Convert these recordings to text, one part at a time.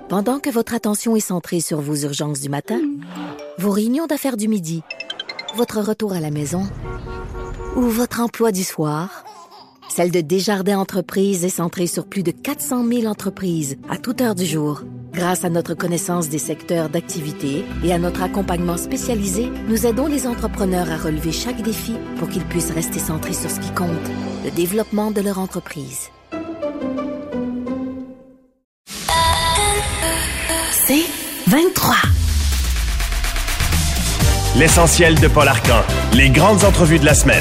Pendant que votre attention est centrée sur vos urgences du matin, vos réunions d'affaires du midi, votre retour à la maison ou votre emploi du soir, celle de Desjardins Entreprises est centrée sur plus de 400 000 entreprises à toute heure du jour. Grâce à notre connaissance des secteurs d'activité et à notre accompagnement spécialisé, nous aidons les entrepreneurs à relever chaque défi pour qu'ils puissent rester centrés sur ce qui compte, le développement de leur entreprise. C'est 23. L'essentiel de Paul Arcan. Les grandes entrevues de la semaine.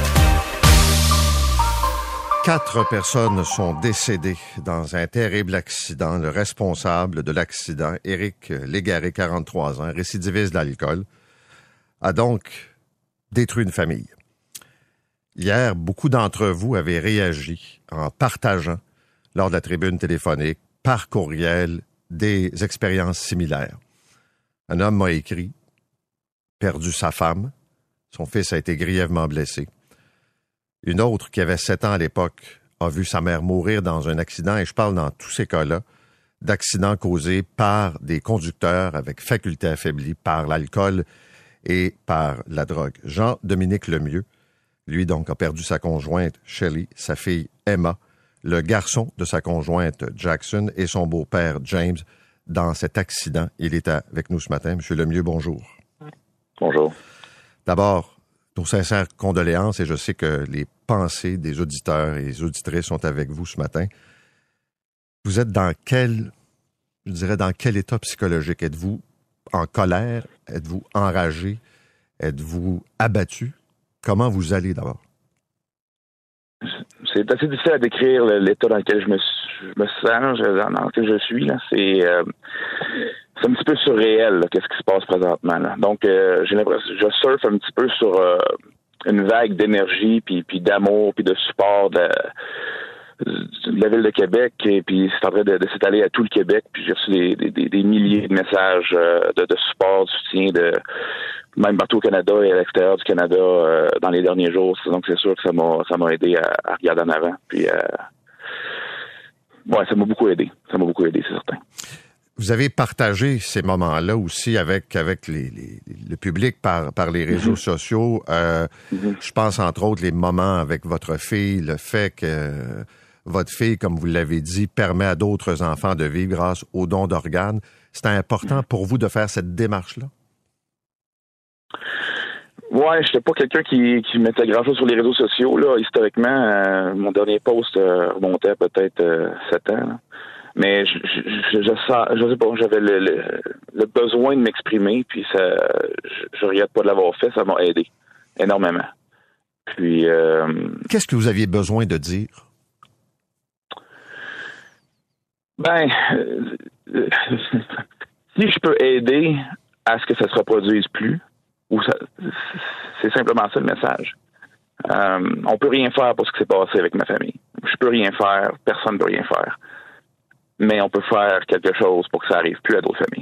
4 personnes sont décédées dans un terrible accident. Le responsable de l'accident, Éric Légaré, 43 ans, récidiviste d'alcool, a donc détruit une famille. Hier, beaucoup d'entre vous avaient réagi en partageant, lors de la tribune téléphonique, par courriel, des expériences similaires. Un homme m'a écrit, perdu sa femme, son fils a été grièvement blessé. Une autre, qui avait 7 ans à l'époque, a vu sa mère mourir dans un accident, et je parle dans tous ces cas-là d'accidents causés par des conducteurs avec faculté affaiblie par l'alcool et par la drogue. Jean-Dominique Lemieux, lui donc, a perdu sa conjointe Shelley, sa fille Emma, le garçon de sa conjointe Jackson et son beau-père James dans cet accident. Il est avec nous ce matin. Monsieur Lemieux, bonjour. Bonjour. D'abord, nos sincères condoléances, et je sais que les pensées des auditeurs et des auditrices sont avec vous ce matin. Vous êtes dans quel état psychologique? Êtes-vous en colère? Êtes-vous enragé? Êtes-vous abattu? Comment vous allez d'abord? C'est assez difficile à décrire l'état dans lequel je me sens, dans lequel je suis. Là. C'est un petit peu surréel, là, qu'est-ce qui se passe présentement. Là. Donc, j'ai l'impression, je surfe un petit peu sur une vague d'énergie, puis d'amour, puis de support de la Ville de Québec, et puis c'est en train de s'étaler à tout le Québec, puis j'ai reçu des milliers de messages de support, de soutien, même partout au Canada et à l'extérieur du Canada dans les derniers jours. Donc c'est sûr que ça m'a aidé à regarder en avant. Puis ça m'a beaucoup aidé. Ça m'a beaucoup aidé, c'est certain. Vous avez partagé ces moments-là aussi avec le public par les réseaux sociaux. Je pense entre autres les moments avec votre fille, le fait que votre fille, comme vous l'avez dit, permet à d'autres enfants de vivre grâce aux dons d'organes. C'était important pour vous de faire cette démarche-là? Ouais, j'étais pas quelqu'un qui mettait grand-chose sur les réseaux sociaux. Là. Historiquement, mon dernier post remontait à peut-être 7 ans. Là. Mais je sais pas, j'avais le besoin de m'exprimer, puis je regrette pas de l'avoir fait, ça m'a aidé énormément. Puis qu'est-ce que vous aviez besoin de dire? Si je peux aider à ce que ça se reproduise plus, c'est simplement ça le message. On peut rien faire pour ce qui s'est passé avec ma famille. Je peux rien faire, personne ne peut rien faire. Mais on peut faire quelque chose pour que ça arrive plus à d'autres familles.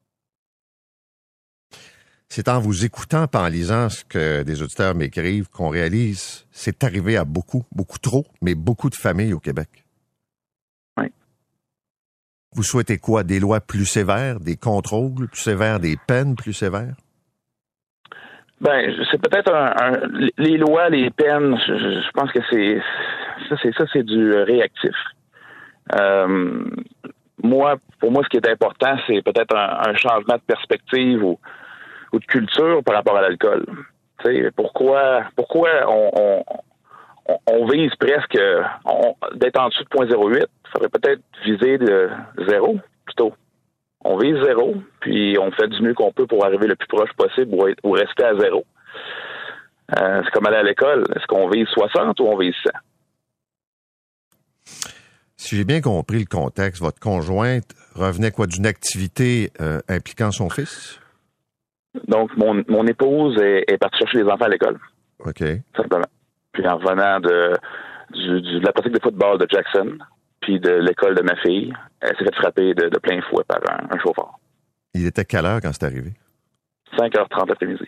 C'est en vous écoutant, en lisant ce que des auditeurs m'écrivent, qu'on réalise c'est arrivé à beaucoup trop, mais beaucoup de familles au Québec. Oui. Vous souhaitez quoi? Des lois plus sévères, des contrôles plus sévères, des peines plus sévères? C'est peut-être les lois, les peines, je pense que c'est du réactif. Pour moi, ce qui est important, c'est peut-être un changement de perspective ou de culture par rapport à l'alcool. Tu sais, pourquoi on vise presque d'être en dessous de 0.08? Il faudrait peut-être viser de 0 plutôt. On vise 0, puis on fait du mieux qu'on peut pour arriver le plus proche possible ou rester à 0. C'est comme aller à l'école. Est-ce qu'on vise 60 ou on vise 100? Si j'ai bien compris le contexte, votre conjointe revenait d'une activité impliquant son fils? Donc, mon épouse est partie chercher les enfants à l'école. OK. Simplement. Puis en revenant de la pratique de football de Jackson, puis de l'école de ma fille, elle s'est fait frapper de plein fouet par un chauffeur. Il était quelle heure quand c'est arrivé? 5h30 l'après-midi.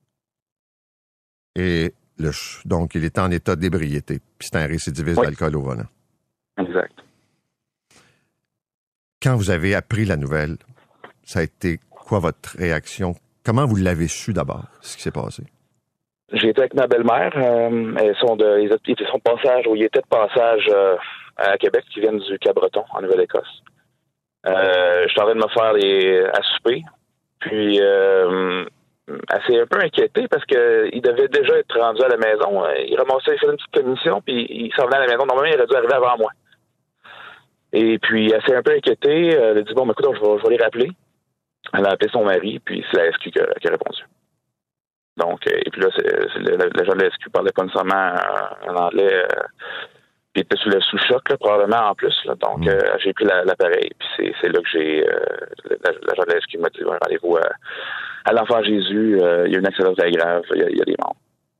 Et donc, il était en état d'ébriété, puis c'était un récidiviste d'alcool au volant. Exact. quand vous avez appris la nouvelle, ça a été quoi votre réaction? Comment vous l'avez su d'abord, ce qui s'est passé? J'ai été avec ma belle-mère. Ils étaient de passage à Québec, qui viennent du Cap-Breton, en Nouvelle-Écosse. Je suis en train de me faire à souper. Puis, elle s'est un peu inquiétée parce qu'il devait déjà être rendu à la maison. Il ramassait, il faisait une petite commission, puis il s'en venait à la maison. Normalement, il aurait dû arriver avant moi. Et puis, elle s'est un peu inquiétée. Elle a dit, bon, écoute, je vais les rappeler. Elle a appelé son mari, puis c'est la SQ qui a répondu. Donc, et puis là, l'agent de la SQ parlait pas nécessairement un anglais. Il était sous choc, là, probablement, en plus. Là. Donc, j'ai pris l'appareil. Puis c'est là que l'agent de la SQ m'a dit, rendez-vous à l'Enfant Jésus. Il y a une accident très grave. Il y a des morts.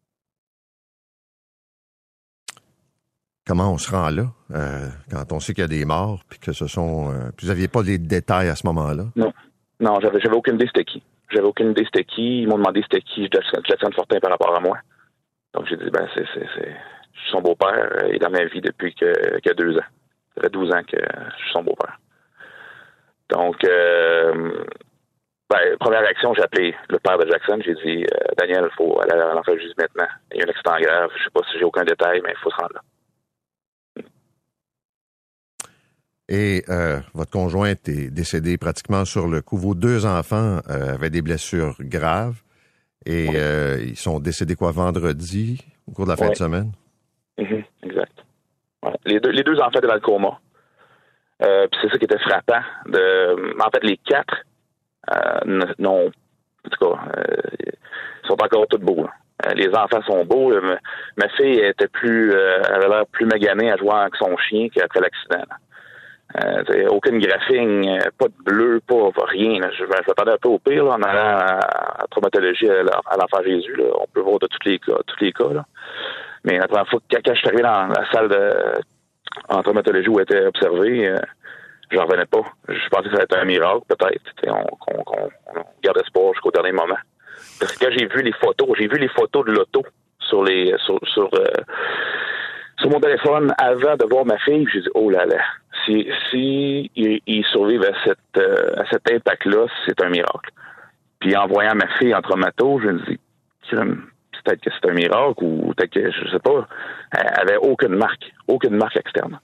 Comment on se rend là, quand on sait qu'il y a des morts, puis que ce sont... puis vous n'aviez pas les détails à ce moment-là? Non, j'avais aucune idée c'était qui. J'avais aucune idée c'était qui. Ils m'ont demandé c'était qui Jackson Fortin par rapport à moi. Donc, j'ai dit, c'est son beau-père. Il est dans ma vie depuis qu'il y a 2 ans. Ça fait 12 ans que je suis son beau-père. Donc, première réaction, j'ai appelé le père de Jackson. J'ai dit, Daniel, il faut aller à l'Enfant Jésus maintenant. Il y a un accident grave. Je sais pas si j'ai aucun détail, mais il faut se rendre là. Et votre conjointe est décédée pratiquement sur le coup. Vos 2 enfants avaient des blessures graves et ils sont décédés vendredi, au cours de la fin de semaine? Exact. Ouais. Les deux enfants étaient dans le coma. Puis c'est ça qui était frappant. En fait, les 4 non. En tout cas, ils sont encore tous beaux. Les enfants sont beaux. Ma fille avait l'air plus maganée à jouer avec son chien qu'après l'accident. Aucune graphing, pas de bleu, pas rien. Là. Je m'attendais un peu au pire là, en allant à traumatologie à l'Enfant Jésus. Là. On peut voir de tous les cas. Là. Mais la première fois que je suis arrivé dans la salle en traumatologie où elle était observée, j'en revenais pas. Je pensais que ça allait être un miracle, peut-être. On garde espoir jusqu'au dernier moment. Parce que quand j'ai vu les photos de l'auto sur mon téléphone avant de voir ma fille, j'ai dit, oh là là, si ils survivent à cet impact-là, c'est un miracle. Puis en voyant ma fille en traumato, je me dis, peut-être que c'est un miracle ou peut-être que, je sais pas, elle avait aucune marque externe.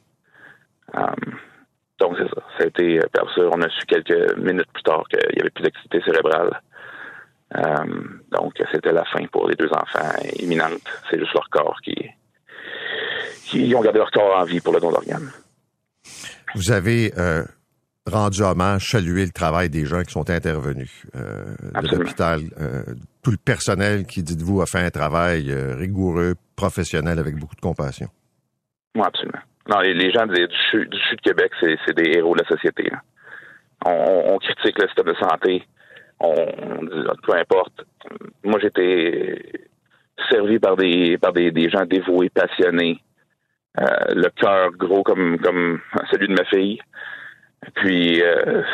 Donc c'est ça. Ça a été, on a su quelques minutes plus tard qu'il n'y avait plus d'activité cérébrale. Donc c'était la fin pour les 2 enfants imminente. C'est juste leur corps qui ont gardé leur corps en vie pour le don d'organes. Vous avez rendu hommage, salué le travail des gens qui sont intervenus de l'hôpital. Tout le personnel qui, dites-vous, a fait un travail rigoureux, professionnel, avec beaucoup de compassion. Oui, absolument. Non, les gens du CHU de Québec, c'est des héros de la société. Là. On critique le système de santé. On dit, peu importe. Moi, j'étais servi par des gens dévoués, passionnés. Le cœur gros comme celui de ma fille. Puis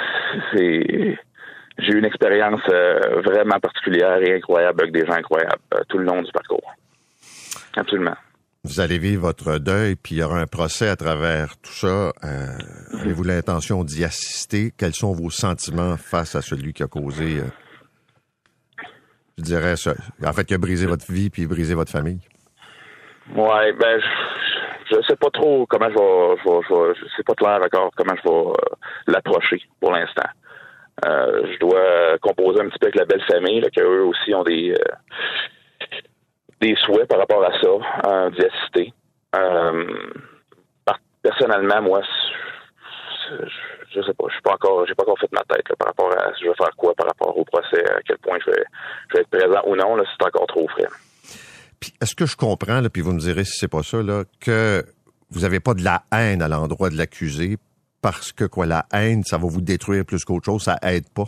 j'ai eu une expérience vraiment particulière et incroyable avec des gens incroyables tout le long du parcours. Absolument. Vous allez vivre votre deuil, puis il y aura un procès à travers tout ça. Avez-vous l'intention d'y assister? Quels sont vos sentiments face à celui qui a causé, je dirais, en fait, qui a brisé votre vie puis brisé votre famille? Ouais, je sais pas trop comment c'est pas clair encore comment je vais l'approcher pour l'instant. Je dois composer un petit peu avec la belle famille, là, qu'eux aussi ont des souhaits par rapport à ça, d'y assister. Personnellement, moi, je sais pas, j'ai pas encore fait ma tête là, par rapport à si je vais faire quoi par rapport au procès, à quel point je vais être présent ou non, là, c'est encore trop frais. Puis est-ce que je comprends, là, puis vous me direz si c'est pas ça, là, que vous avez pas de la haine à l'endroit de l'accusé parce que la haine, ça va vous détruire plus qu'autre chose, ça aide pas?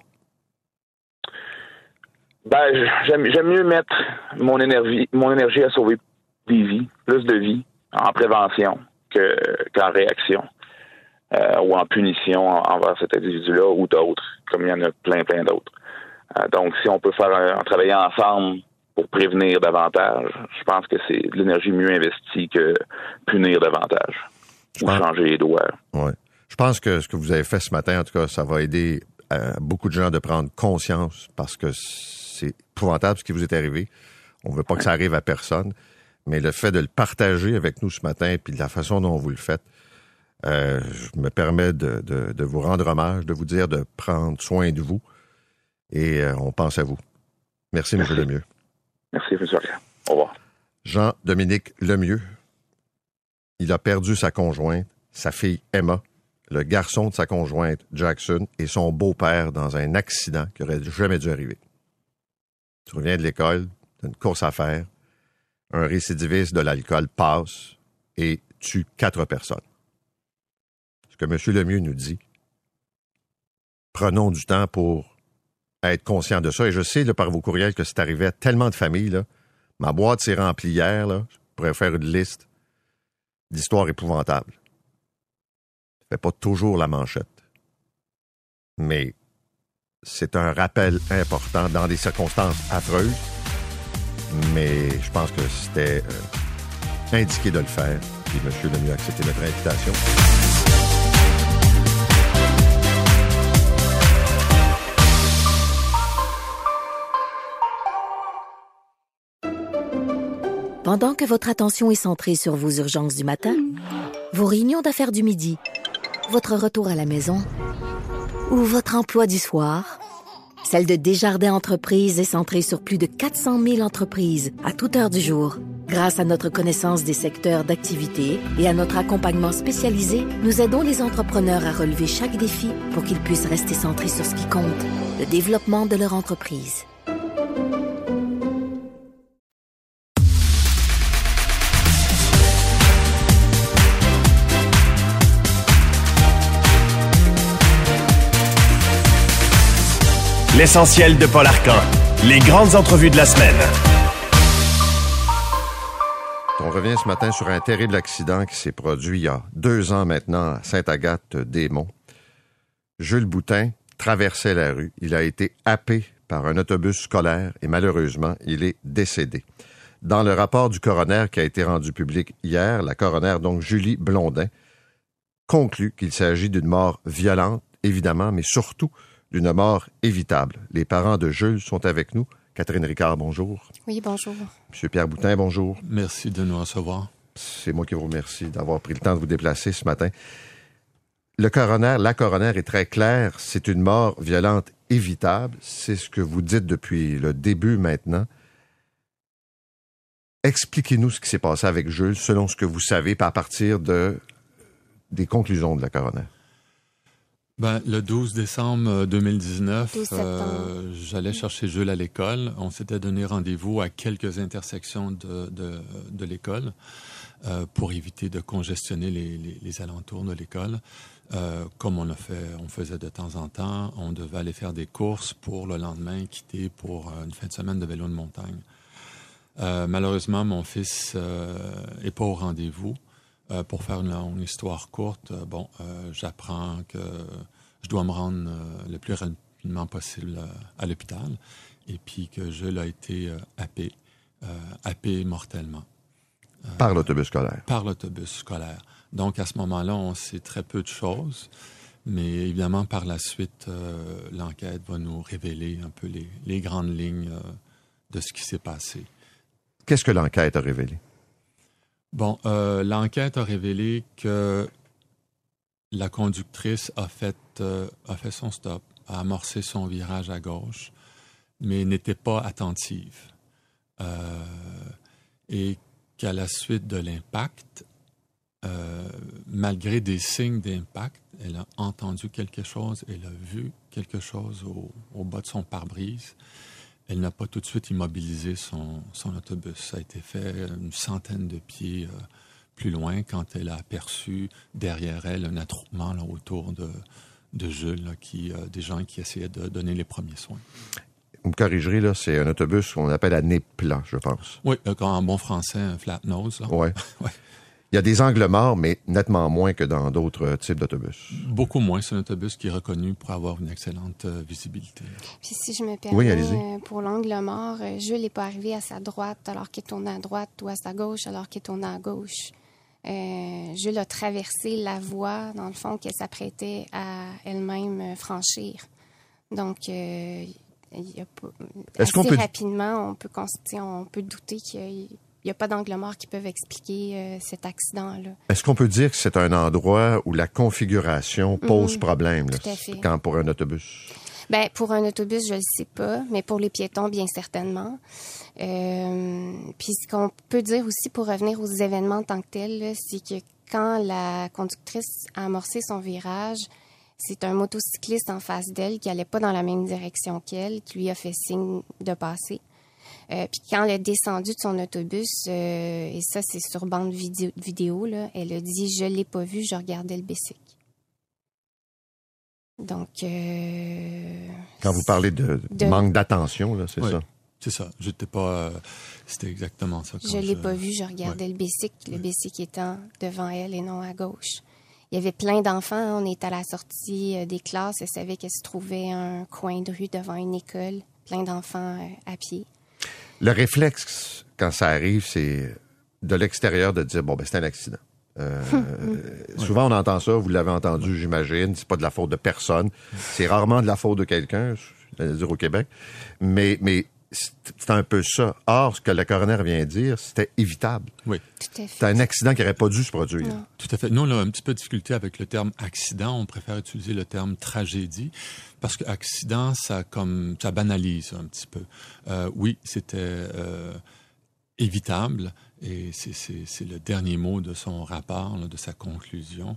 J'aime mieux mettre mon énergie à sauver des vies, plus de vies, en prévention qu'en réaction ou en punition envers cet individu-là ou d'autres, comme il y en a plein d'autres. Donc, si on peut en travailler ensemble pour prévenir davantage, je pense que c'est de l'énergie mieux investie que punir davantage ou changer les doigts. Ouais. Je pense que ce que vous avez fait ce matin, en tout cas, ça va aider beaucoup de gens de prendre conscience parce que c'est épouvantable ce qui vous est arrivé. On veut pas que ça arrive à personne, mais le fait de le partager avec nous ce matin puis de la façon dont vous le faites, je me permets de vous rendre hommage, de vous dire de prendre soin de vous et on pense à vous. Merci, M. Lemieux. Merci, M. Arcan. Au revoir. Jean-Dominique Lemieux, il a perdu sa conjointe, sa fille Emma, le garçon de sa conjointe Jackson et son beau-père dans un accident qui aurait jamais dû arriver. Tu reviens de l'école, d'une course à faire, un récidiviste de l'alcool passe et tue 4 personnes. Ce que M. Lemieux nous dit, prenons du temps pour être conscients de ça. Et je sais là, par vos courriels que c'est arrivé à tellement de familles. Là. Ma boîte s'est remplie hier. Là. Je pourrais faire une liste d'histoires épouvantables. Ça fait pas toujours la manchette. Mais c'est un rappel important dans des circonstances affreuses. Mais je pense que c'était indiqué de le faire. Puis M. Lemieux a accepté notre invitation. Pendant que votre attention est centrée sur vos urgences du matin, vos réunions d'affaires du midi, votre retour à la maison ou votre emploi du soir, celle de Desjardins Entreprises est centrée sur plus de 400 000 entreprises à toute heure du jour. Grâce à notre connaissance des secteurs d'activité et à notre accompagnement spécialisé, nous aidons les entrepreneurs à relever chaque défi pour qu'ils puissent rester centrés sur ce qui compte, le développement de leur entreprise. L'essentiel de Paul Arcan. Les grandes entrevues de la semaine. On revient ce matin sur un terrible accident qui s'est produit il y a 2 ans maintenant à Sainte-Agathe-des-Monts. Jules Boutin traversait la rue. Il a été happé par un autobus scolaire et malheureusement, il est décédé. Dans le rapport du coroner qui a été rendu public hier, la coroner, donc Julie Blondin, conclut qu'il s'agit d'une mort violente, évidemment, mais surtout d'une mort évitable. Les parents de Jules sont avec nous. Catherine Ricard, bonjour. Oui, bonjour. Monsieur Pierre Boutin, bonjour. Merci de nous recevoir. C'est moi qui vous remercie d'avoir pris le temps de vous déplacer ce matin. La coroner est très claire. C'est une mort violente évitable. C'est ce que vous dites depuis le début maintenant. Expliquez-nous ce qui s'est passé avec Jules selon ce que vous savez, à partir des conclusions de la coroner. Le 12 décembre 2019, 12 j'allais chercher Jules à l'école. On s'était donné rendez-vous à quelques intersections de l'école pour éviter de congestionner les alentours de l'école. Comme on faisait de temps en temps, on devait aller faire des courses pour le lendemain quitter pour une fin de semaine de vélo de montagne. Malheureusement, mon fils est pas au rendez-vous. Pour faire une longue histoire courte, j'apprends que je dois me rendre le plus rapidement possible à l'hôpital et puis que Jules a été happé mortellement. Par l'autobus scolaire? Par l'autobus scolaire. Donc, à ce moment-là, on sait très peu de choses, mais évidemment, par la suite, l'enquête va nous révéler un peu les grandes lignes de ce qui s'est passé. Qu'est-ce que l'enquête a révélé? L'enquête a révélé que la conductrice a fait son stop, a amorcé son virage à gauche, mais n'était pas attentive. Et qu'à la suite de l'impact, malgré des signes d'impact, elle a entendu quelque chose, elle a vu quelque chose au bas de son pare-brise. Elle n'a pas tout de suite immobilisé son autobus. Ça a été fait une centaine de pieds plus loin quand elle a aperçu derrière elle un attroupement là, autour de Jules, là, des gens qui essayaient de donner les premiers soins. Vous me corrigerez, là, c'est un autobus qu'on appelle à nez plat, je pense. Oui, en bon français, un flat nose. Oui. Ouais. Il y a des angles morts, mais nettement moins que dans d'autres types d'autobus. Beaucoup moins. C'est un autobus qui est reconnu pour avoir une excellente visibilité. Puis si je me permets, oui, allez-y. Pour l'angle mort, Jules n'est pas arrivé à sa droite alors qu'il tournait à droite ou à sa gauche alors qu'il tournait à gauche. Jules a traversé la voie, dans le fond, qu'elle s'apprêtait à elle-même franchir. Donc, il y a pas, rapidement, on peut douter qu'il n'y a pas d'angle mort qui peuvent expliquer cet accident-là. Est-ce qu'on peut dire que c'est un endroit où la configuration pose problème, tout à fait. Quand pour un autobus? Ben, pour un autobus, je le sais pas, mais pour les piétons, bien certainement. Puis ce qu'on peut dire aussi pour revenir aux événements en tant que tels, là, c'est que quand la conductrice a amorcé son virage, c'est un motocycliste en face d'elle qui allait pas dans la même direction qu'elle, qui lui a fait signe de passer. Puis quand elle est descendue de son autobus, et ça c'est sur bande vidéo, là, elle a dit « Je l'ai pas vu, je regardais le bicycle ». Donc... Quand vous parlez de manque d'attention, là, c'est ça? C'est ça. J'étais pas... c'était exactement ça. Je l'ai pas vu, je regardais le bicycle étant devant elle et non à gauche. Il y avait plein d'enfants. On était à la sortie des classes. Elle savait qu'elle se trouvait un coin de rue devant une école. Plein d'enfants à pied. Le réflexe, quand ça arrive, c'est de l'extérieur de dire, bon, ben c'est un accident. Souvent, on entend ça, vous l'avez entendu, j'imagine. C'est pas de la faute de personne. C'est rarement de la faute de quelqu'un, je vais dire au Québec. Mais c'est un peu ça. Or, ce que le coroner vient dire, c'était évitable. Oui. Tout à fait. C'est un accident qui n'aurait pas dû se produire. Non. Tout à fait. Nous, on a un petit peu de difficulté avec le terme accident. On préfère utiliser le terme tragédie parce que accident, ça banalise un petit peu. Oui, c'était évitable et c'est le dernier mot de son rapport, là, de sa conclusion.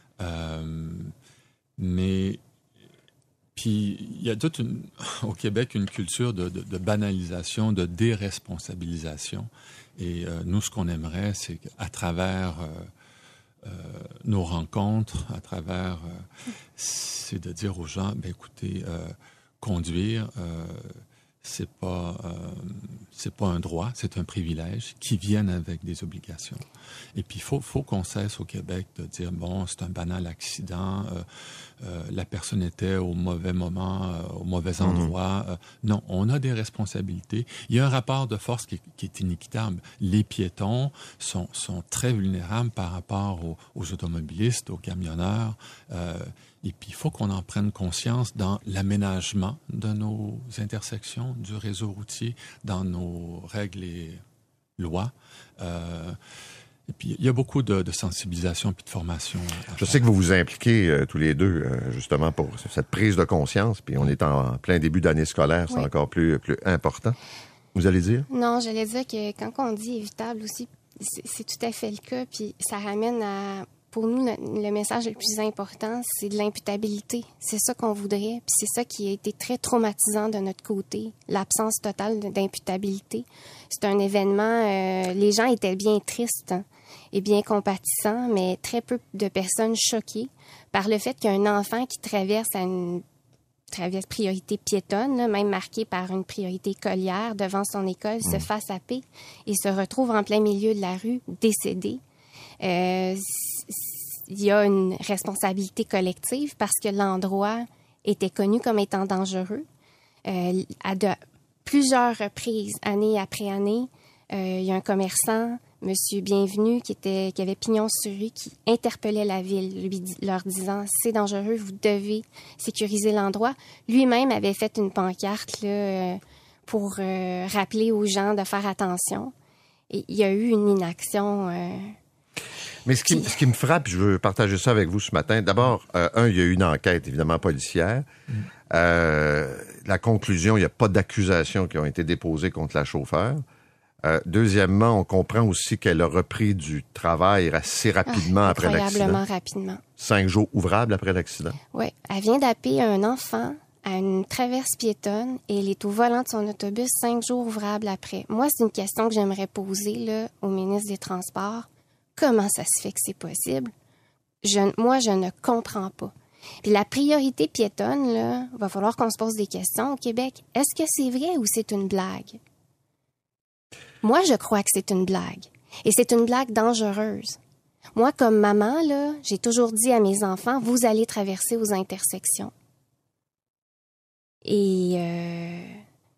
Mais puis il y a au Québec une culture de banalisation, de déresponsabilisation. Et nous, ce qu'on aimerait, c'est qu'à travers nos rencontres, c'est de dire aux gens, ben écoutez, conduire, c'est pas un droit, c'est un privilège qui viennent avec des obligations. Et puis il faut qu'on cesse au Québec de dire bon, c'est un banal accident, la personne était au mauvais moment, au mauvais endroit. Non, on a des responsabilités. Il y a un rapport de force qui est inéquitable. Les piétons sont très vulnérables par rapport aux automobilistes, aux camionneurs. Et puis, il faut qu'on en prenne conscience dans l'aménagement de nos intersections, du réseau routier, dans nos règles et lois. Et puis, il y a beaucoup de sensibilisation puis de formation. Je sais que vous vous impliquez tous les deux, justement, pour cette prise de conscience. Puis, on est en plein début d'année scolaire, c'est encore plus important. Vous allez dire? Non, j'allais dire que quand on dit évitable aussi, c'est tout à fait le cas. Puis, ça ramène à... Pour nous, le message le plus important, c'est de l'imputabilité. C'est ça qu'on voudrait, puis c'est ça qui a été très traumatisant de notre côté, l'absence totale d'imputabilité. C'est un événement, les gens étaient bien tristes et bien compatissants, mais très peu de personnes choquées par le fait qu'un enfant qui traverse priorité piétonne, là, même marquée par une priorité écolière devant son école, se fasse happer et se retrouve en plein milieu de la rue, décédé. Il y a une responsabilité collective parce que l'endroit était connu comme étant dangereux. À plusieurs reprises, année après année, il y a un commerçant, M. Bienvenu, qui avait pignon sur rue, qui interpellait la ville, leur disant « C'est dangereux, vous devez sécuriser l'endroit ». Lui-même avait fait une pancarte là, pour rappeler aux gens de faire attention. Et il y a eu une inaction... Mais ce qui me frappe, je veux partager ça avec vous ce matin. D'abord, il y a eu une enquête, évidemment, policière. La conclusion, il n'y a pas d'accusations qui ont été déposées contre la chauffeur. Deuxièmement, on comprend aussi qu'elle a repris du travail assez rapidement après l'accident. Incroyablement rapidement. 5 jours ouvrables après l'accident. Oui. Elle vient d'appeler un enfant à une traverse piétonne et elle est au volant de son autobus 5 jours ouvrables après. Moi, c'est une question que j'aimerais poser là, au ministre des Transports. Comment ça se fait que c'est possible? Moi, je ne comprends pas. Puis la priorité piétonne, là, va falloir qu'on se pose des questions au Québec. Est-ce que c'est vrai ou c'est une blague? Moi, je crois que c'est une blague. Et c'est une blague dangereuse. Moi, comme maman, là, j'ai toujours dit à mes enfants, vous allez traverser aux intersections. Et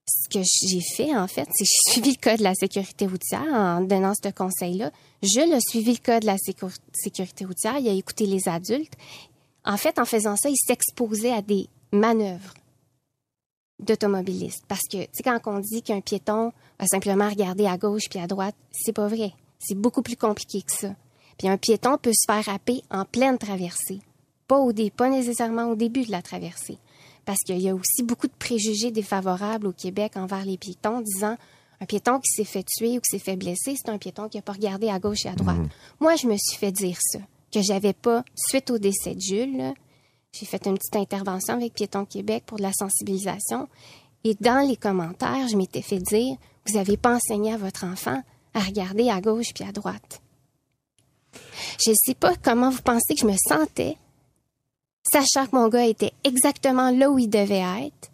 Ce que j'ai fait, en fait, c'est que j'ai suivi le code de la sécurité routière en donnant ce conseil-là. Jules a suivi le code de la sécurité routière. Il a écouté les adultes. En fait, en faisant ça, il s'exposait à des manœuvres d'automobilistes. Parce que, tu sais, quand on dit qu'un piéton va simplement regarder à gauche puis à droite, c'est pas vrai. C'est beaucoup plus compliqué que ça. Puis un piéton peut se faire happer en pleine traversée. Pas nécessairement au début de la traversée. Parce qu'il y a aussi beaucoup de préjugés défavorables au Québec envers les piétons, disant un piéton qui s'est fait tuer ou qui s'est fait blesser, c'est un piéton qui n'a pas regardé à gauche et à droite. Moi, je me suis fait dire ça, que j'avais pas, suite au décès de Jules, là, j'ai fait une petite intervention avec Piétons Québec pour de la sensibilisation. Et dans les commentaires, je m'étais fait dire, vous n'avez pas enseigné à votre enfant à regarder à gauche puis à droite. Je ne sais pas comment vous pensez que je me sentais, sachant que mon gars était exactement là où il devait être,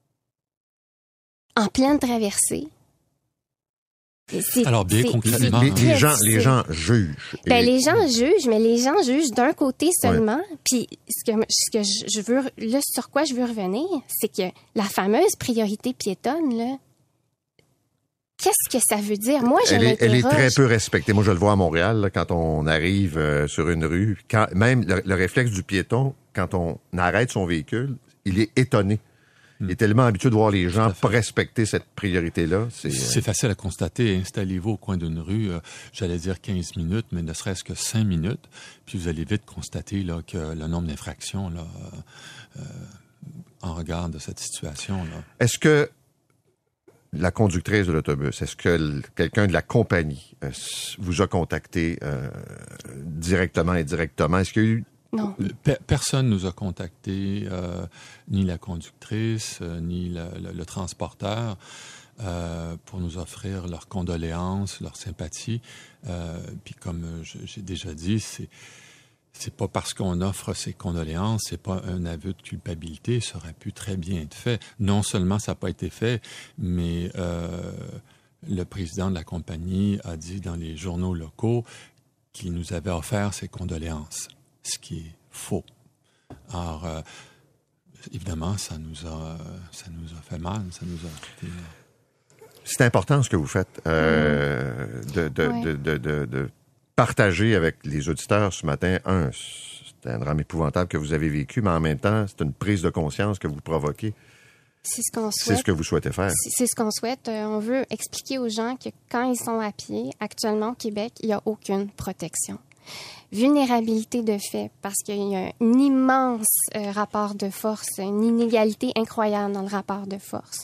en pleine traversée. Alors, bien concrètement... Les gens jugent. Les gens jugent, mais les gens jugent d'un côté seulement. Ouais. Puis, ce que je veux... Là, sur quoi je veux revenir, c'est que la fameuse priorité piétonne, là, qu'est-ce que ça veut dire? Moi, elle est très peu respectée. Moi, je le vois à Montréal, là, quand on arrive sur une rue. Même le réflexe du piéton, quand on arrête son véhicule, il est étonné. Il est tellement habitué de voir les gens pas respecter cette priorité-là. C'est facile à constater. Installez-vous au coin d'une rue, j'allais dire 15 minutes, mais ne serait-ce que 5 minutes. Puis vous allez vite constater là, que le nombre d'infractions là, en regard de cette situation-là. Est-ce que la conductrice de l'autobus, est-ce que quelqu'un de la compagnie vous a contacté directement et indirectement? Est-ce qu'il y a eu... Non. Personne nous a contacté, ni la conductrice, ni le transporteur, pour nous offrir leurs condoléances, leur sympathie. Puis comme j'ai déjà dit, c'est pas parce qu'on offre ces condoléances, c'est pas un aveu de culpabilité, ça aurait pu très bien être fait. Non seulement ça n'a pas été fait, mais le président de la compagnie a dit dans les journaux locaux qu'il nous avait offert ses condoléances. Ce qui est faux. Alors, évidemment, ça nous a fait mal, ça nous a été... C'est important ce que vous faites, de partager avec les auditeurs ce matin. C'est un drame épouvantable que vous avez vécu, mais en même temps, c'est une prise de conscience que vous provoquez. C'est ce qu'on souhaite. C'est ce que vous souhaitez faire. C'est ce qu'on souhaite. On veut expliquer aux gens que quand ils sont à pied, actuellement au Québec, il n'y a aucune protection. Vulnérabilité de fait, parce qu'il y a un immense rapport de force, une inégalité incroyable dans le rapport de force.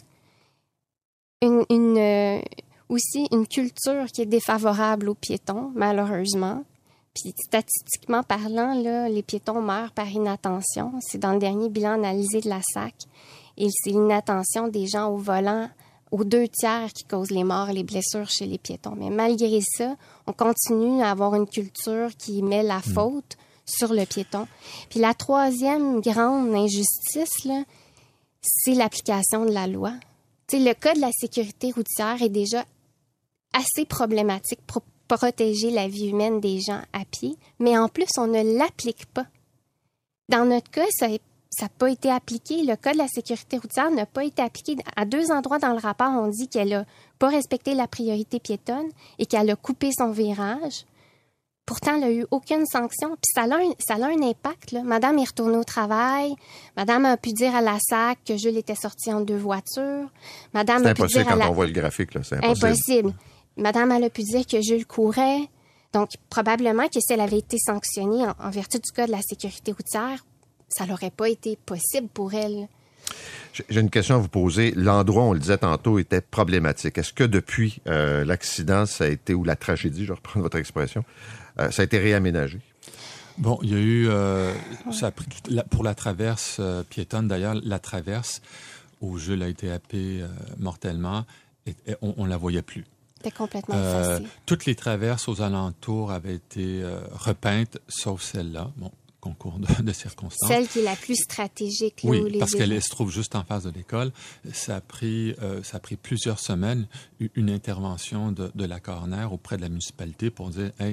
Aussi une culture qui est défavorable aux piétons, malheureusement. Puis statistiquement parlant, là, les piétons meurent par inattention. C'est dans le dernier bilan analysé de la SAC. Et c'est l'inattention des gens au volant aux 2/3 qui causent les morts et les blessures chez les piétons. Mais malgré ça, on continue à avoir une culture qui met la faute sur le piéton. Puis la troisième grande injustice, là, c'est l'application de la loi. Tu sais, le Code de la sécurité routière est déjà assez problématique pour protéger la vie humaine des gens à pied, mais en plus, on ne l'applique pas. Dans notre cas, ça n'a pas été appliqué. Le Code de la sécurité routière n'a pas été appliqué. À 2 endroits dans le rapport, on dit qu'elle n'a pas respecté la priorité piétonne et qu'elle a coupé son virage. Pourtant, elle n'a eu aucune sanction. Puis ça a un impact, là. Madame est retournée au travail. Madame a pu dire à la SAC que Jules était sorti en 2 voitures. Madame c'est a pu impossible dire quand on voit le graphique, là. C'est impossible. Madame, elle a pu dire que Jules courait. Donc, probablement que si elle avait été sanctionnée en vertu du Code de la sécurité routière, ça n'aurait pas été possible pour elle. J'ai une question à vous poser. L'endroit, on le disait tantôt, était problématique. Est-ce que depuis l'accident, ça a été, ou la tragédie, je reprends votre expression, ça a été réaménagé? Bon, il y a eu, ça a pris pour la traverse piétonne, d'ailleurs, la traverse où Jules a été happé mortellement, on ne la voyait plus. C'était complètement effacé. Toutes les traverses aux alentours avaient été repeintes, sauf celle-là. Bon, concours de circonstances. Celle qui est la plus stratégique. Là, oui, parce qu'elle se trouve juste en face de l'école. Ça a pris plusieurs semaines, une intervention de la coroner auprès de la municipalité pour dire « Hey,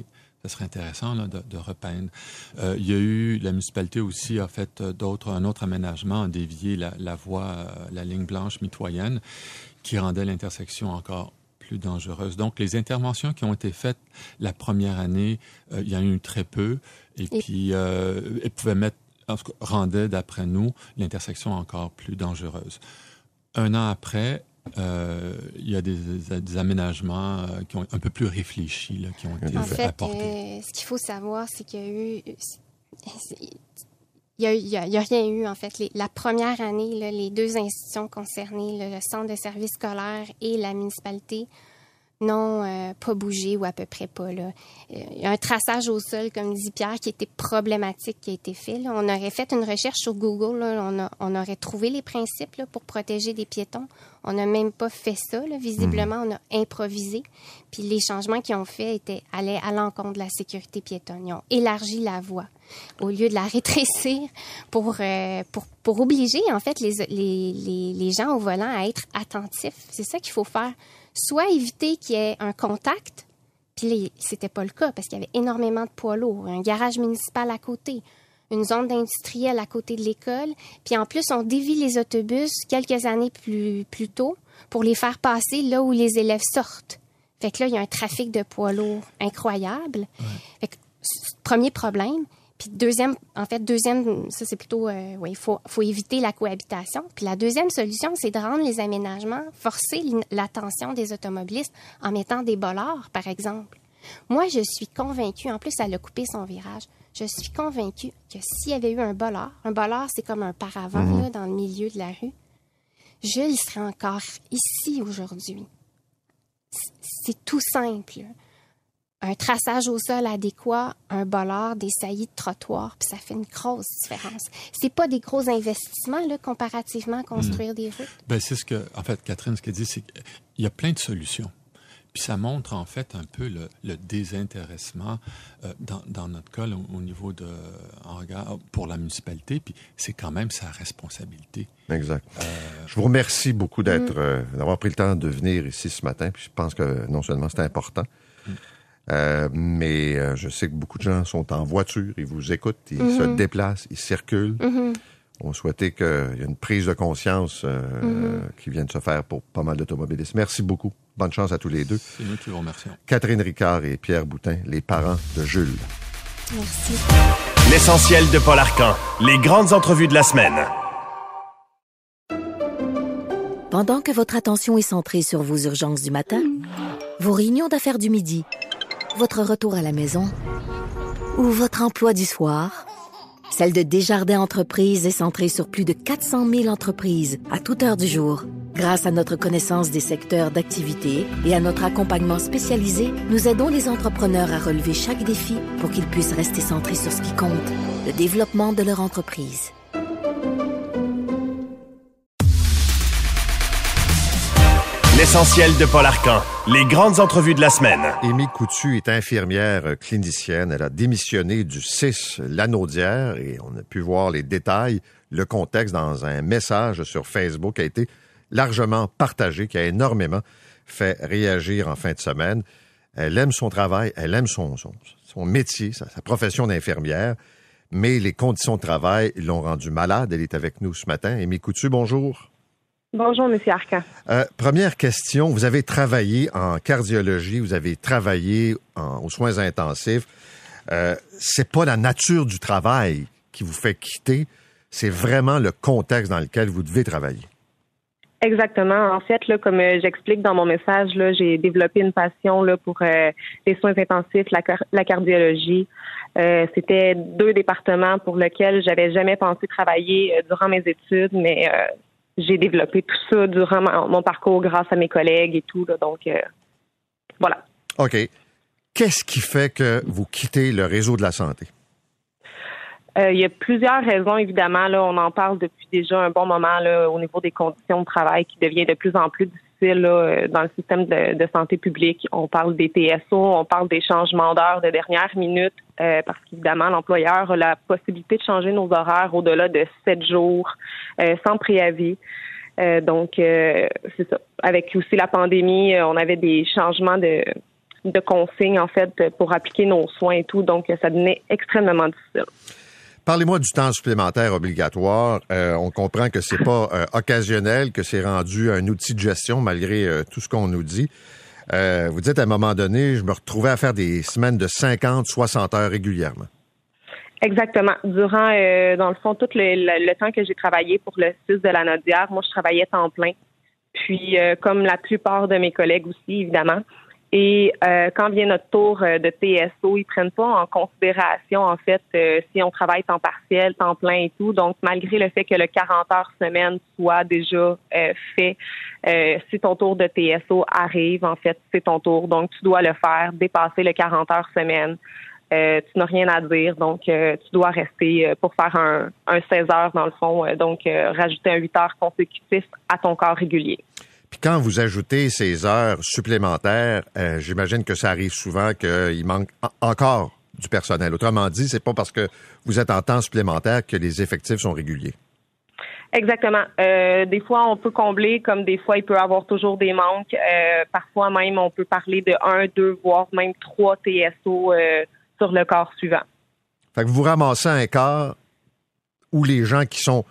Ça serait intéressant là, de repeindre. Il y a eu, la municipalité aussi a fait un autre aménagement, a dévié la voie, la ligne blanche mitoyenne, qui rendait l'intersection encore plus dangereuse. Donc, les interventions qui ont été faites la première année, il y en a eu très peu, et puis elles pouvaient rendaient, d'après nous, l'intersection encore plus dangereuse. Un an après, il y a des aménagements qui ont un peu plus réfléchis, là, qui ont été apportés. Ce qu'il faut savoir, c'est qu'il y a eu... Il y a rien eu, en fait. La première année, là, les deux institutions concernées, le centre de services scolaires et la municipalité, n'ont pas bougé ou à peu près pas. Là. Il y a un traçage au sol, comme dit Pierre, qui était problématique, qui a été fait. Là. On aurait fait une recherche sur Google. Là. On aurait trouvé les principes là, pour protéger des piétons. On n'a même pas fait ça. Là. Visiblement, on a improvisé. Puis les changements qu'ils ont faits allaient à l'encontre de la sécurité piétonne. Ils ont élargi la voie au lieu de la rétrécir pour obliger, en fait, les gens au volant à être attentifs. C'est ça qu'il faut faire. Soit éviter qu'il y ait un contact, puis là, c'était pas le cas parce qu'il y avait énormément de poids lourds, un garage municipal à côté, une zone d'industriel à côté de l'école, puis en plus, on dévie les autobus quelques années plus tôt pour les faire passer là où les élèves sortent. Fait que là, il y a un trafic de poids lourds incroyable. Ouais. Fait que, premier problème. Puis deuxième, ça c'est plutôt, il faut éviter la cohabitation. Puis la deuxième solution, c'est de rendre les aménagements, forcer l'attention des automobilistes en mettant des bollards, par exemple. Moi, je suis convaincue, en plus, elle a coupé son virage, je suis convaincue que s'il y avait eu un bollard, c'est comme un paravent là, dans le milieu de la rue, Jules serait encore ici aujourd'hui. C'est tout simple. Un traçage au sol adéquat, un bollard, des saillies de trottoir, puis ça fait une grosse différence. C'est pas des gros investissements, là, comparativement à construire des routes. Ben, c'est ce que, en fait, Catherine, ce qu'elle dit, c'est qu'il y a plein de solutions. Puis ça montre, en fait, un peu le désintéressement dans notre cas, là, au niveau en regard pour la municipalité, puis c'est quand même sa responsabilité. Exact. Je vous remercie beaucoup d'avoir pris le temps de venir ici ce matin, puis je pense que non seulement c'est important, mais je sais que beaucoup de gens sont en voiture, ils vous écoutent, ils se déplacent, ils circulent. On souhaitait qu'il y ait une prise de conscience qui vienne se faire pour pas mal d'automobilistes. Merci beaucoup. Bonne chance à tous les deux. C'est nous qui vous remercions. Catherine Ricard et Pierre Boutin, les parents de Jules. Merci. L'essentiel de Paul Arcan, les grandes entrevues de la semaine. Pendant que votre attention est centrée sur vos urgences du matin, vos réunions d'affaires du midi, votre retour à la maison ou votre emploi du soir, celle de Desjardins Entreprises est centrée sur plus de 400 000 entreprises à toute heure du jour. Grâce à notre connaissance des secteurs d'activité et à notre accompagnement spécialisé, nous aidons les entrepreneurs à relever chaque défi pour qu'ils puissent rester centrés sur ce qui compte, le développement de leur entreprise. L'essentiel de Paul Arcan, les grandes entrevues de la semaine. Amy Coutu est infirmière clinicienne. Elle a démissionné du CIS Lanaudière et on a pu voir les détails, le contexte dans un message sur Facebook qui a été largement partagé, qui a énormément fait réagir en fin de semaine. Elle aime son travail, elle aime son métier, sa profession d'infirmière, mais les conditions de travail l'ont rendue malade. Elle est avec nous ce matin. Amy Coutu, bonjour. Bonjour, M. Arcan. Première question, vous avez travaillé en cardiologie, vous avez travaillé aux soins intensifs. C'est pas la nature du travail qui vous fait quitter, c'est vraiment le contexte dans lequel vous devez travailler. Exactement. En fait, là, comme j'explique dans mon message, là, j'ai développé une passion là, pour les soins intensifs, la cardiologie. C'était 2 départements pour lesquels j'avais jamais pensé travailler durant mes études, mais j'ai développé tout ça durant mon parcours grâce à mes collègues et tout. Là, donc, voilà. OK. Qu'est-ce qui fait que vous quittez le réseau de la santé? Il y a plusieurs raisons, évidemment. Là, on en parle depuis déjà un bon moment là, au niveau des conditions de travail qui devient de plus en plus difficiles là, dans le système de santé publique. On parle des TSO, on parle des changements d'heures de dernière minute parce qu'évidemment, l'employeur a la possibilité de changer nos horaires au-delà de 7 jours sans préavis. Donc, c'est ça. Avec aussi la pandémie, on avait des changements de consignes, en fait, pour appliquer nos soins et tout. Donc, ça devenait extrêmement difficile. Parlez-moi du temps supplémentaire obligatoire. On comprend que c'est pas occasionnel, que c'est rendu un outil de gestion malgré tout ce qu'on nous dit. Vous dites à un moment donné, je me retrouvais à faire des semaines de 50, 60 heures régulièrement. Exactement. Durant, dans le fond, tout le temps que j'ai travaillé pour le CIS de la Nodière, moi, je travaillais temps plein. Puis, comme la plupart de mes collègues aussi, évidemment. Et quand vient notre tour de TSO, ils prennent pas en considération, en fait, si on travaille temps partiel, temps plein et tout. Donc, malgré le fait que le 40 heures semaine soit déjà fait, si ton tour de TSO arrive, en fait, c'est ton tour. Donc, tu dois le faire, dépasser le 40 heures semaine. Tu n'as rien à dire. Donc, tu dois rester pour faire un 16 heures, dans le fond. Donc, rajouter un 8 heures consécutif à ton corps régulier. Puis quand vous ajoutez ces heures supplémentaires, j'imagine que ça arrive souvent qu'il manque encore du personnel. Autrement dit, c'est pas parce que vous êtes en temps supplémentaire que les effectifs sont réguliers. Exactement. Des fois, on peut combler, comme des fois, il peut y avoir toujours des manques. Parfois même, on peut parler de 1, 2, voire même 3 TSO sur le corps suivant. Fait que vous ramassez un quart où les gens qui sont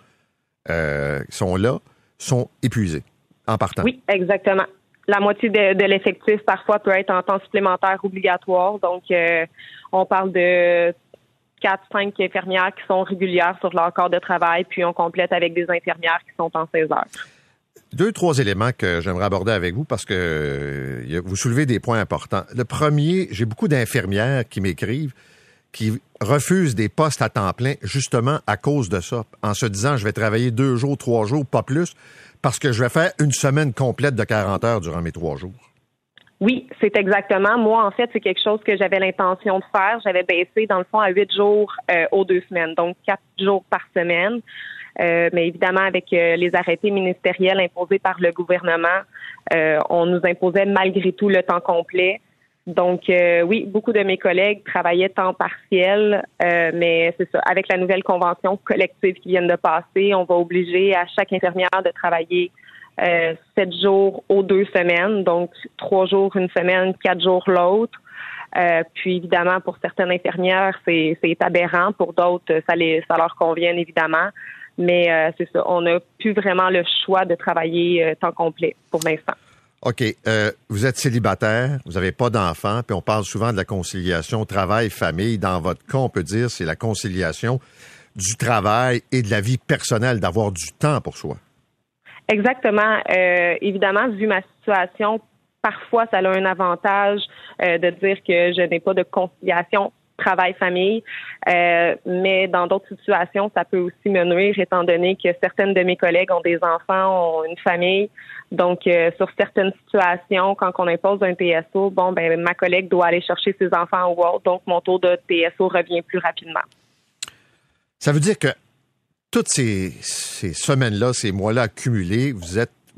là sont épuisés. En partant. Oui, exactement. La moitié de l'effectif, parfois, peut être en temps supplémentaire obligatoire. Donc, on parle de 4-5 infirmières qui sont régulières sur leur corps de travail, puis on complète avec des infirmières qui sont en 16 heures. 2-3 éléments que j'aimerais aborder avec vous parce que vous soulevez des points importants. Le premier, j'ai beaucoup d'infirmières qui m'écrivent qui refusent des postes à temps plein justement à cause de ça, en se disant je vais travailler 2 jours, 3 jours, pas plus, parce que je vais faire une semaine complète de 40 heures durant mes 3 jours. Oui, c'est exactement. Moi, en fait, c'est quelque chose que j'avais l'intention de faire. J'avais baissé, dans le fond, à 8 jours aux 2 semaines, donc 4 jours par semaine. Mais évidemment, avec les arrêtés ministériels imposés par le gouvernement, on nous imposait malgré tout le temps complet. Donc, oui, beaucoup de mes collègues travaillaient temps partiel, mais c'est ça. Avec la nouvelle convention collective qui vient de passer, on va obliger à chaque infirmière de travailler 7 jours aux 2 semaines, donc 3 jours une semaine, 4 jours l'autre. Puis évidemment, pour certaines infirmières, c'est aberrant. Pour d'autres, ça leur convient évidemment. Mais c'est ça, on n'a plus vraiment le choix de travailler temps complet pour l'instant. OK. Vous êtes célibataire, vous n'avez pas d'enfants, puis on parle souvent de la conciliation travail-famille. Dans votre cas, on peut dire c'est la conciliation du travail et de la vie personnelle, d'avoir du temps pour soi. Exactement. Évidemment, vu ma situation, parfois, ça a un avantage de dire que je n'ai pas de conciliation travail-famille, mais dans d'autres situations, ça peut aussi me nuire étant donné que certaines de mes collègues ont des enfants, ont une famille. Donc, sur certaines situations, quand on impose un TSO, ma collègue doit aller chercher ses enfants ou autre, donc mon taux de TSO revient plus rapidement. Ça veut dire que toutes ces semaines-là, ces mois-là accumulés, vous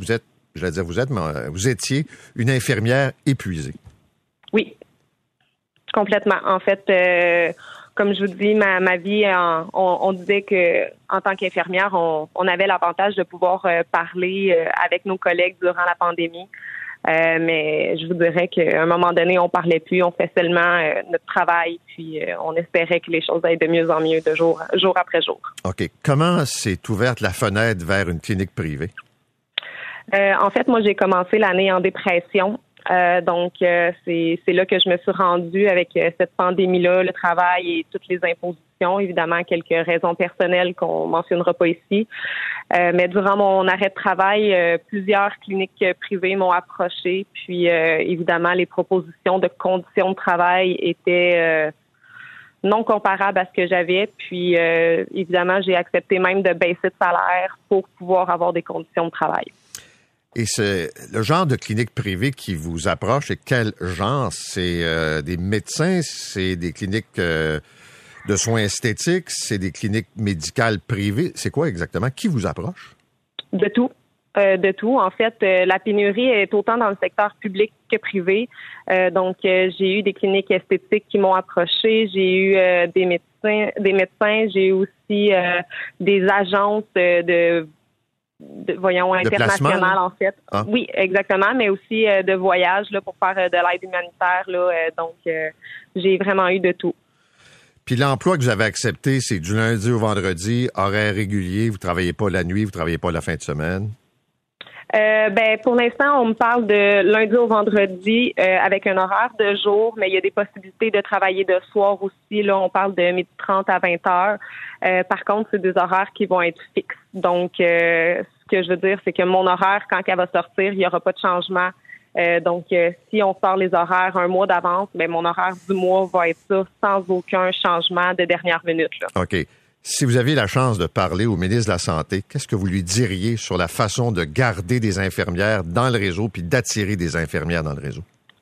étiez une infirmière épuisée. Oui. Complètement. En fait, comme je vous dis, ma vie, on disait que en tant qu'infirmière, on avait l'avantage de pouvoir parler avec nos collègues durant la pandémie. Mais je vous dirais qu'à un moment donné, on parlait plus, on fait seulement notre travail, puis on espérait que les choses aillent de mieux en mieux de jour après jour. OK. Comment s'est ouverte la fenêtre vers une clinique privée? En fait, moi, j'ai commencé l'année en dépression. Donc, c'est là que je me suis rendue avec cette pandémie-là, le travail et toutes les impositions. Évidemment, quelques raisons personnelles qu'on mentionnera pas ici. Mais durant mon arrêt de travail, plusieurs cliniques privées m'ont approché. Puis, évidemment, les propositions de conditions de travail étaient non comparables à ce que j'avais. Puis, évidemment, j'ai accepté même de baisser de salaire pour pouvoir avoir des conditions de travail. Et c'est le genre de clinique privée qui vous approche, et quel genre? C'est des médecins, c'est des cliniques de soins esthétiques, c'est des cliniques médicales privées. C'est quoi exactement? Qui vous approche? De tout. En fait, la pénurie est autant dans le secteur public que privé. Donc, j'ai eu des cliniques esthétiques qui m'ont approché. J'ai eu des médecins. J'ai eu aussi des agences de internationales, en fait. Ah. Oui, exactement, mais aussi de voyage là, pour faire de l'aide humanitaire. Là, donc, j'ai vraiment eu de tout. Puis l'emploi que vous avez accepté, c'est du lundi au vendredi, horaire régulier, vous travaillez pas la nuit, vous travaillez pas la fin de semaine? Pour l'instant, on me parle de lundi au vendredi avec un horaire de jour, mais il y a des possibilités de travailler de soir aussi. Là, on parle de 12h30 à 20h. Par contre, c'est des horaires qui vont être fixes. Donc, ce que je veux dire, c'est que mon horaire, quand elle va sortir, il n'y aura pas de changement. Donc, si on sort les horaires un mois d'avance, mon horaire du mois va être ça sans aucun changement de dernière minute. Là. OK. Si vous aviez la chance de parler au ministre de la Santé, qu'est-ce que vous lui diriez sur la façon de garder des infirmières dans le réseau puis d'attirer des infirmières dans le réseau?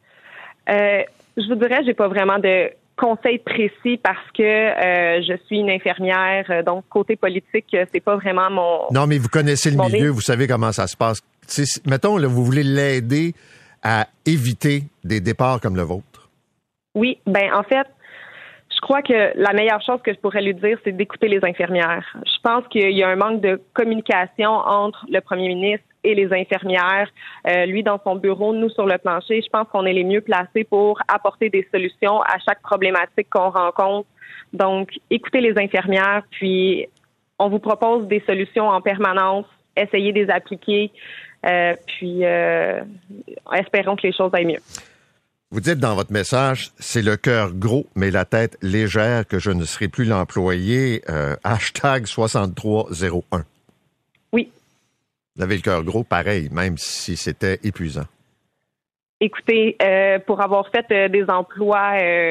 Je vous dirais, j'ai pas vraiment de conseils précis parce que je suis une infirmière. Donc, côté politique, c'est pas vraiment mon... Non, mais vous connaissez le milieu, vous savez comment ça se passe. Mettons, là, vous voulez l'aider à éviter des départs comme le vôtre. Oui, en fait, je crois que la meilleure chose que je pourrais lui dire, c'est d'écouter les infirmières. Je pense qu'il y a un manque de communication entre le premier ministre et les infirmières. Lui, dans son bureau, nous, sur le plancher, je pense qu'on est les mieux placés pour apporter des solutions à chaque problématique qu'on rencontre. Donc, écoutez les infirmières, puis on vous propose des solutions en permanence, essayez de les appliquer, puis espérons que les choses aillent mieux. Vous dites dans votre message, c'est le cœur gros, mais la tête légère que je ne serai plus l'employé. Hashtag 6301. Oui. Vous avez le cœur gros, pareil, même si c'était épuisant. Écoutez, pour avoir fait des emplois,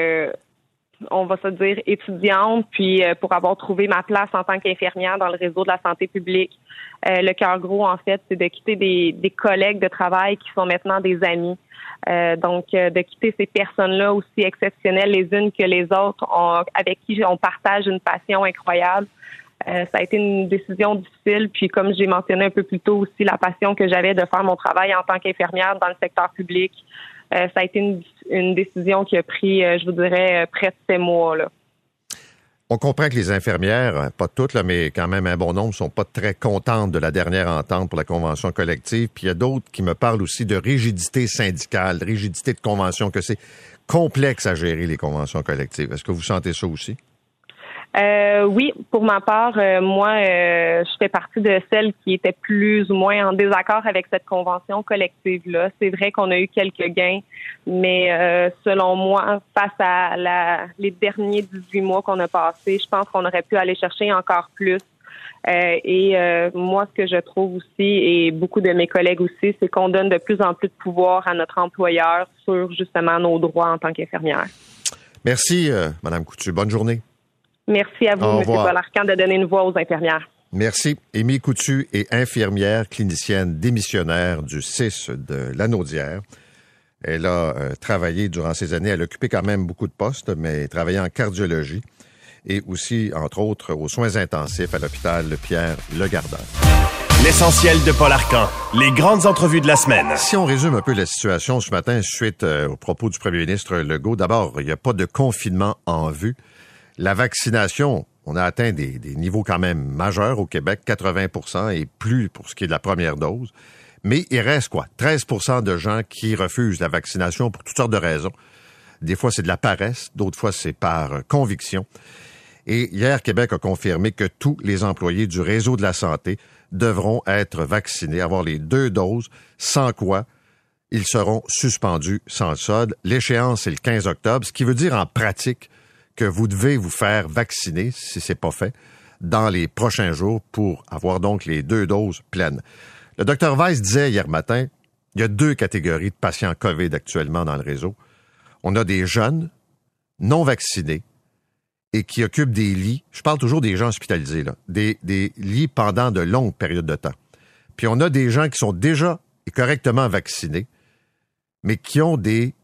on va se dire étudiante, puis pour avoir trouvé ma place en tant qu'infirmière dans le réseau de la santé publique, le cœur gros, en fait, c'est de quitter des collègues de travail qui sont maintenant des amis. Donc, de quitter ces personnes-là aussi exceptionnelles les unes que les autres, avec qui on partage une passion incroyable. Ça a été une décision difficile. Puis, comme j'ai mentionné un peu plus tôt aussi, la passion que j'avais de faire mon travail en tant qu'infirmière dans le secteur public, ça a été une décision qui a pris, je vous dirais, près de 7 mois, là. On comprend que les infirmières, pas toutes, là, mais quand même un bon nombre, sont pas très contentes de la dernière entente pour la convention collective. Puis il y a d'autres qui me parlent aussi de rigidité syndicale, de rigidité de convention, que c'est complexe à gérer les conventions collectives. Est-ce que vous sentez ça aussi? Oui, pour ma part, moi, je fais partie de celles qui étaient plus ou moins en désaccord avec cette convention collective-là. C'est vrai qu'on a eu quelques gains, mais selon moi, face à les derniers 18 mois qu'on a passés, je pense qu'on aurait pu aller chercher encore plus. Moi, ce que je trouve aussi, et beaucoup de mes collègues aussi, c'est qu'on donne de plus en plus de pouvoir à notre employeur sur justement nos droits en tant qu'infirmière. Merci, Mme Coutu. Bonne journée. Merci à vous, M. Paul-Arcan, de donner une voix aux infirmières. Merci. Émy Coutu est infirmière clinicienne démissionnaire du CIS de Lanaudière. Elle a travaillé durant ces années. Elle a occupé quand même beaucoup de postes, mais travaillé en cardiologie et aussi, entre autres, aux soins intensifs à l'hôpital Pierre-Legardeur. L'essentiel de Paul Arcan, les grandes entrevues de la semaine. Si on résume un peu la situation ce matin suite aux propos du premier ministre Legault, d'abord, il n'y a pas de confinement en vue. La vaccination, on a atteint des niveaux quand même majeurs au Québec, 80% et plus pour ce qui est de la première dose. Mais il reste 13% de gens qui refusent la vaccination pour toutes sortes de raisons. Des fois, c'est de la paresse, d'autres fois, c'est par conviction. Et hier, Québec a confirmé que tous les employés du réseau de la santé devront être vaccinés, avoir les 2 doses, sans quoi ils seront suspendus sans solde. L'échéance, c'est le 15 octobre, ce qui veut dire en pratique que vous devez vous faire vacciner, si c'est pas fait, dans les prochains jours pour avoir donc les 2 doses pleines. Le Dr Weiss disait hier matin, il y a 2 catégories de patients COVID actuellement dans le réseau. On a des jeunes non vaccinés et qui occupent des lits, je parle toujours des gens hospitalisés, là, des lits pendant de longues périodes de temps. Puis on a des gens qui sont déjà et correctement vaccinés, mais qui ont des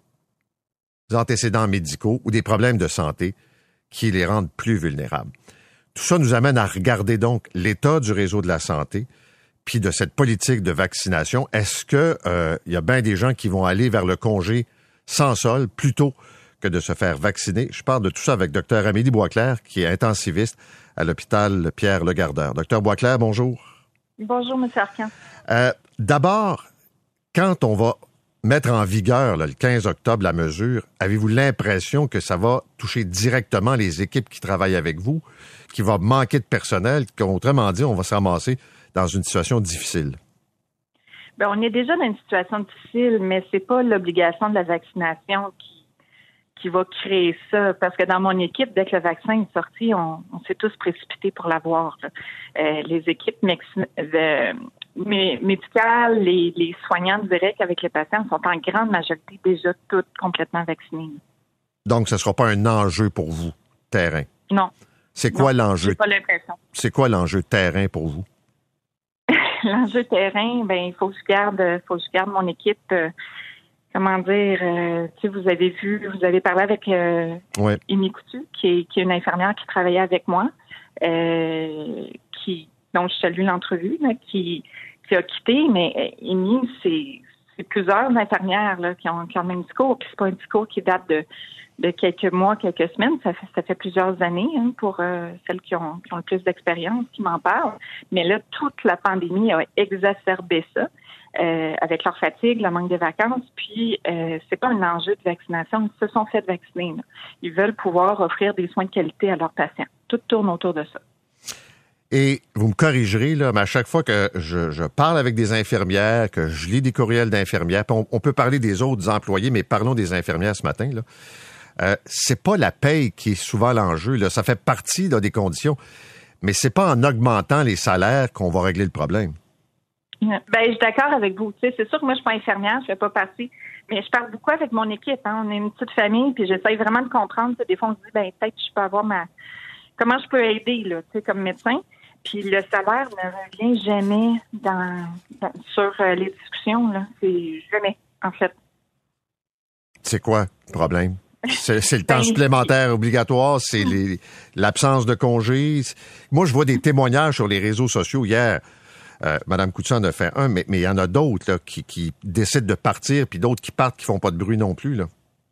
antécédents médicaux ou des problèmes de santé qui les rendent plus vulnérables. Tout ça nous amène à regarder donc l'état du réseau de la santé puis de cette politique de vaccination. Est-ce que y a bien des gens qui vont aller vers le congé sans solde plutôt que de se faire vacciner? Je parle de tout ça avec Dr Amélie Boisclair, qui est intensiviste à l'hôpital Pierre-Legardeur. Dr Boisclair, bonjour. Bonjour, M. Arcan. D'abord, quand on va mettre en vigueur là, le 15 octobre la mesure, avez-vous l'impression que ça va toucher directement les équipes qui travaillent avec vous, qu'il va manquer de personnel, qu'autrement dit, on va se ramasser dans une situation difficile? Bien, on est déjà dans une situation difficile, mais c'est pas l'obligation de la vaccination qui va créer ça. Parce que dans mon équipe, dès que le vaccin est sorti, on s'est tous précipités pour l'avoir. Les équipes médicales, les soignants directs avec les patients sont en grande majorité déjà toutes complètement vaccinées. Donc, ce ne sera pas un enjeu pour vous, terrain? Non. C'est quoi l'enjeu? J'ai pas l'impression. C'est quoi l'enjeu terrain pour vous? L'enjeu terrain, il faut que je garde mon équipe. Comment dire, vous avez parlé avec Amy Coutu, qui est une infirmière qui travaillait avec moi, dont je salue l'entrevue, là, qui a quitté, mais Amy, c'est plusieurs infirmières là, qui ont le même discours, puis c'est pas un discours qui date de quelques mois, quelques semaines, ça fait plusieurs années pour celles qui ont le plus d'expérience, qui m'en parlent. Mais là, toute la pandémie a exacerbé ça. Avec leur fatigue, le manque de vacances, puis c'est pas un enjeu de vaccination, ils se sont fait vacciner. Là. Ils veulent pouvoir offrir des soins de qualité à leurs patients. Tout tourne autour de ça. Et vous me corrigerez, là, mais à chaque fois que je parle avec des infirmières, que je lis des courriels d'infirmières, on peut parler des autres employés, mais parlons des infirmières ce matin, là. C'est pas la paye qui est souvent l'enjeu, là. Ça fait partie là, des conditions, mais c'est pas en augmentant les salaires qu'on va régler le problème. Je suis d'accord avec vous. Tu sais, c'est sûr que moi, je suis pas infirmière, je fais pas partie, mais je parle beaucoup avec mon équipe. Hein. On est une petite famille, puis j'essaye vraiment de comprendre. Des fois, on se dit, peut-être que je peux avoir comment je peux aider, là, tu sais, comme médecin. Puis le salaire ne revient jamais sur les discussions, là. C'est jamais, en fait. C'est quoi le problème? C'est le temps supplémentaire obligatoire, c'est l'absence de congés. Moi, je vois des témoignages sur les réseaux sociaux hier. Mme Coutu en a fait un, mais il y en a d'autres là, qui décident de partir, puis d'autres qui partent, qui font pas de bruit non plus. Là.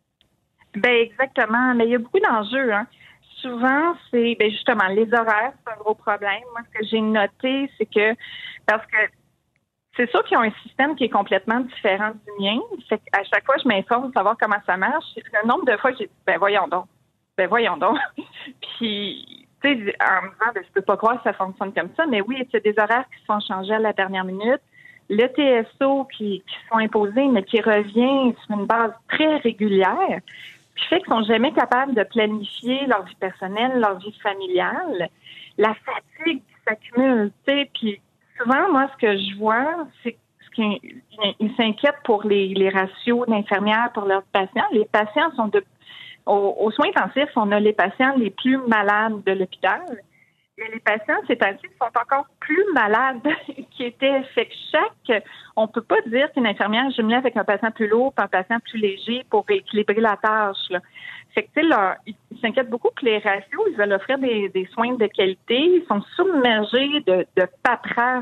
Exactement. Mais il y a beaucoup d'enjeux. Hein. Souvent, c'est justement les horaires, c'est un gros problème. Moi, ce que j'ai noté, c'est que parce que c'est sûr qu'ils ont un système qui est complètement différent du mien. Fait qu'à chaque fois, je m'informe pour savoir comment ça marche. Le nombre de fois que j'ai dit voyons donc. Puis tu sais, en me disant, je peux pas croire que ça fonctionne comme ça, mais oui, c'est des horaires qui se font changer à la dernière minute. Le TSO qui sont imposés, mais qui revient sur une base très régulière, qui fait qu'ils sont jamais capables de planifier leur vie personnelle, leur vie familiale. La fatigue qui s'accumule, tu sais, puis souvent, moi, ce que je vois, c'est qu'ils s'inquiètent pour les ratios d'infirmières pour leurs patients. Les patients sont aux soins intensifs, on a les patients les plus malades de l'hôpital. Et les patients, ces temps-ci, sont encore plus malades qu'ils étaient. Fait que on peut pas dire qu'une infirmière jumelée avec un patient plus lourd et un patient plus léger pour équilibrer la tâche, là. Fait que, tu sais, ils s'inquiètent beaucoup que les ratios, ils veulent offrir des soins de qualité. Ils sont submergés de paperasse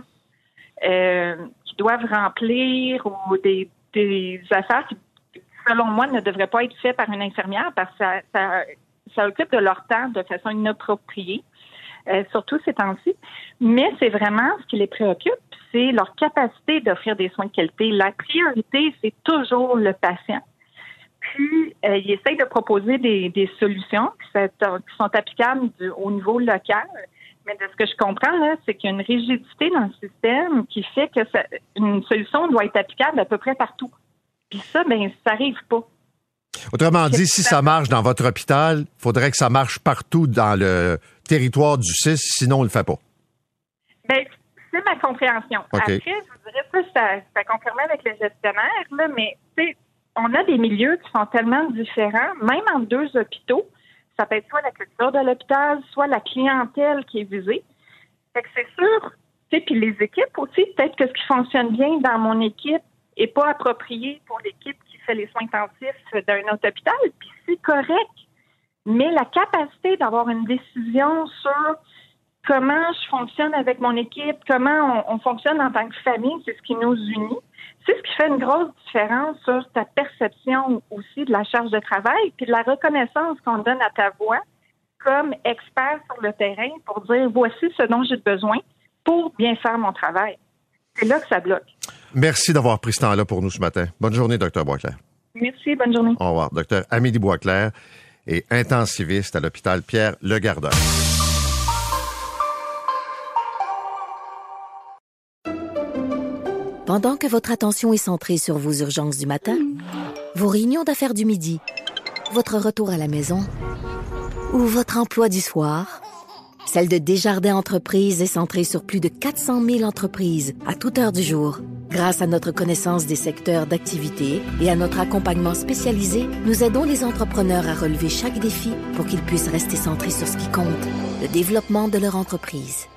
qu'ils doivent remplir ou des affaires qui, selon moi, ne devraient pas être faites par une infirmière parce que ça occupe de leur temps de façon inappropriée, surtout ces temps-ci. Mais c'est vraiment ce qui les préoccupe, c'est leur capacité d'offrir des soins de qualité. La priorité, c'est toujours le patient. Puis, ils essayent de proposer des solutions qui sont applicables au niveau local. Mais de ce que je comprends, là, c'est qu'il y a une rigidité dans le système qui fait que une solution doit être applicable à peu près partout. Puis ça, ça n'arrive pas. Autrement dit, si ça marche dans votre hôpital, il faudrait que ça marche partout dans le territoire du CIS, sinon on ne le fait pas. C'est ma compréhension. Okay. Après, je vous dirais ça confirmait avec les gestionnaires, là, mais on a des milieux qui sont tellement différents, même entre deux hôpitaux. Ça peut être soit la culture de l'hôpital, soit la clientèle qui est visée. Fait que c'est sûr, puis les équipes aussi, peut-être que ce qui fonctionne bien dans mon équipe n'est pas approprié pour l'équipe qui fait les soins intensifs d'un autre hôpital, puis c'est correct. Mais la capacité d'avoir une décision sur comment je fonctionne avec mon équipe, comment on fonctionne en tant que famille, c'est ce qui nous unit. C'est ce qui fait une grosse différence sur ta perception aussi de la charge de travail puis de la reconnaissance qu'on donne à ta voix comme expert sur le terrain pour dire voici ce dont j'ai besoin, pour bien faire mon travail. C'est là que ça bloque. Merci d'avoir pris ce temps-là pour nous ce matin. Bonne journée, Dr. Boisclair. Merci, bonne journée. Au revoir. Dr. Amélie Boisclair est intensiviste à l'hôpital Pierre-Legardeur. Pendant que votre attention est centrée sur vos urgences du matin, vos réunions d'affaires du midi, votre retour à la maison ou votre emploi du soir, celle de Desjardins Entreprises est centrée sur plus de 400 000 entreprises à toute heure du jour. Grâce à notre connaissance des secteurs d'activité et à notre accompagnement spécialisé, nous aidons les entrepreneurs à relever chaque défi pour qu'ils puissent rester centrés sur ce qui compte, le développement de leur entreprise.